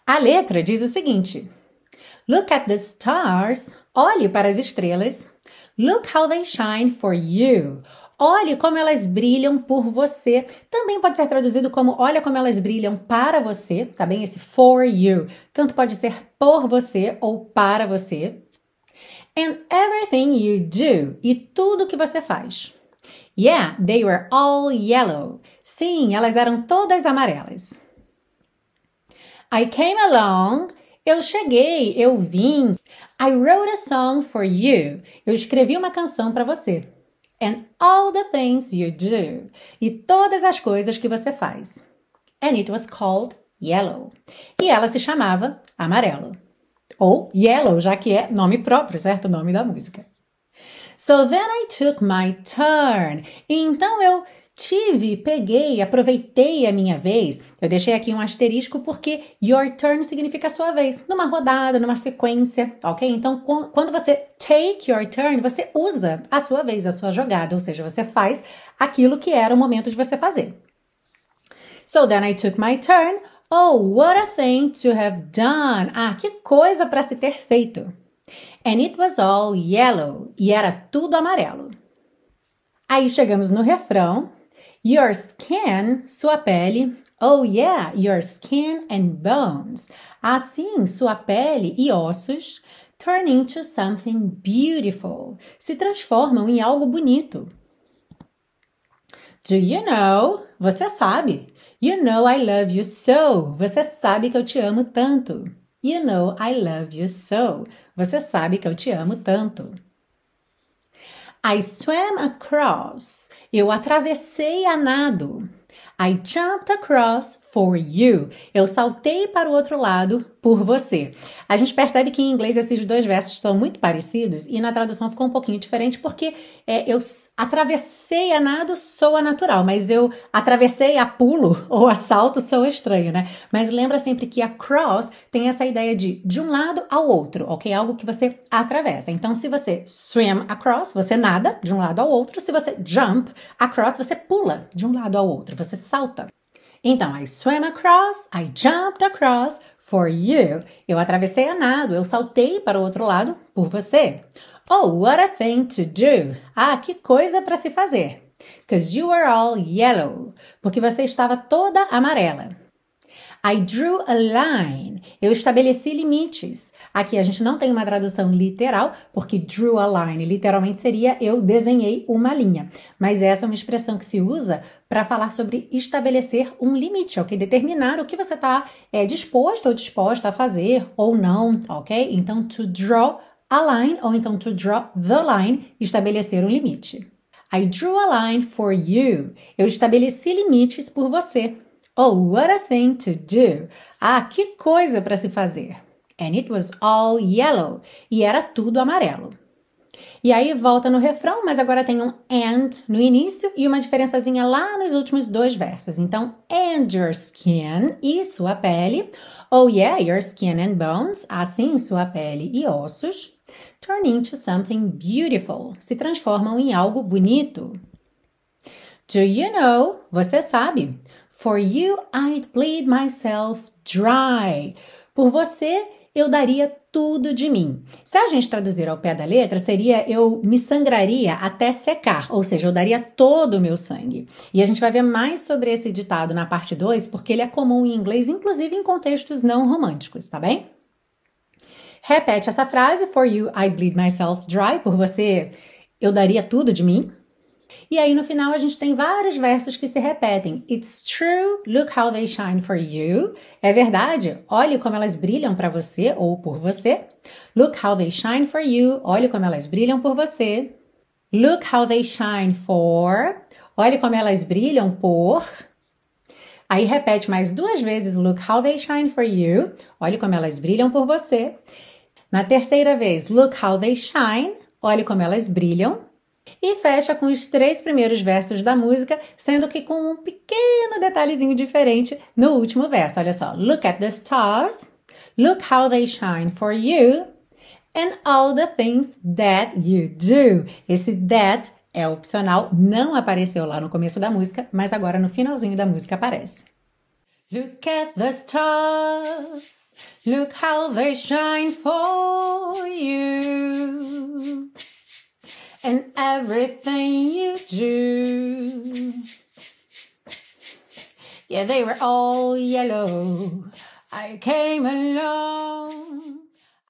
A letra diz o seguinte: Look at the stars. Olhe para as estrelas. Look how they shine for you. Olhe como elas brilham por você. Também pode ser traduzido como olha como elas brilham para você, tá bem? Esse for you. Tanto pode ser por você ou para você. And everything you do. E tudo que você faz. Yeah, they were all yellow. Sim, elas eram todas amarelas. I came along. Eu cheguei, eu vim. I wrote a song for you. Eu escrevi uma canção para você. And all the things you do. E todas as coisas que você faz. And it was called Yellow. E ela se chamava Amarelo. Ou Yellow, já que é nome próprio, certo? O nome da música. So then I took my turn. Então eu peguei, aproveitei a minha vez. Eu deixei aqui um asterisco porque your turn significa sua vez. Numa rodada, numa sequência, ok? Então, quando você take your turn, você usa a sua vez, a sua jogada. Ou seja, você faz aquilo que era o momento de você fazer. So then I took my turn. Oh, what a thing to have done. Ah, que coisa para se ter feito. And it was all yellow. E era tudo amarelo. Aí chegamos no refrão. Your skin, sua pele. Oh yeah, your skin and bones. Assim, sua pele e ossos turn into something beautiful. Se transformam em algo bonito. Do you know? Você sabe. You know I love you so. Você sabe que eu te amo tanto. You know I love you so. Você sabe que eu te amo tanto. I swam across. Eu atravessei a nado. I jumped across for you. Eu saltei para o outro lado por você. A gente percebe que em inglês esses dois versos são muito parecidos e na tradução ficou um pouquinho diferente porque eu atravessei a nado soa natural, mas eu atravessei a pulo ou a salto soa estranho, né? Mas lembra sempre que across tem essa ideia de um lado ao outro, ok? Algo que você atravessa. Então, se você swim across, você nada de um lado ao outro. Se você jump across, você pula de um lado ao outro, você salta. Então, I swam across, I jumped across for you. Eu atravessei a nado, eu saltei para o outro lado por você. Oh, what a thing to do. Ah, que coisa para se fazer. 'Cause you were all yellow. Porque você estava toda amarela. I drew a line. Eu estabeleci limites. Aqui a gente não tem uma tradução literal, porque drew a line literalmente seria eu desenhei uma linha. Mas essa é uma expressão que se usa para falar sobre estabelecer um limite, ok? Determinar o que você está disposto ou disposta a fazer ou não, ok? Então, to draw a line ou então to draw the line, estabelecer um limite. I drew a line for you. Eu estabeleci limites por você. Oh, what a thing to do. Ah, que coisa para se fazer. And it was all yellow. E era tudo amarelo. E aí volta no refrão, mas agora tem um and no início e uma diferençazinha lá nos últimos dois versos. Então, and your skin e sua pele. Oh yeah, your skin and bones. Assim, sua pele e ossos. Turn into something beautiful. Se transformam em algo bonito. Do you know? Você sabe. For you, I'd bleed myself dry. Por você, eu daria tudo de mim. Se a gente traduzir ao pé da letra, seria eu me sangraria até secar, ou seja, eu daria todo o meu sangue. E a gente vai ver mais sobre esse ditado na parte 2, porque ele é comum em inglês, inclusive em contextos não românticos, tá bem? Repete essa frase, for you, I'd bleed myself dry. Por você, eu daria tudo de mim. E aí no final a gente tem vários versos que se repetem. It's true, look how they shine for you. É verdade, olhe como elas brilham para você ou por você. Look how they shine for you. Olhe como elas brilham por você. Look how they shine for. Olhe como elas brilham por. Aí repete mais duas vezes. Look how they shine for you. Olhe como elas brilham por você. Na terceira vez, look how they shine. Olhe como elas brilham. E fecha com os 3 primeiros versos da música, sendo que com um pequeno detalhezinho diferente no último verso. Olha só. Look at the stars. Look how they shine for you. And all the things that you do. Esse that é opcional, não apareceu lá no começo da música, mas agora no finalzinho da música aparece. Look at the stars, look how they shine for you, and everything you do. Yeah, they were all yellow. I came along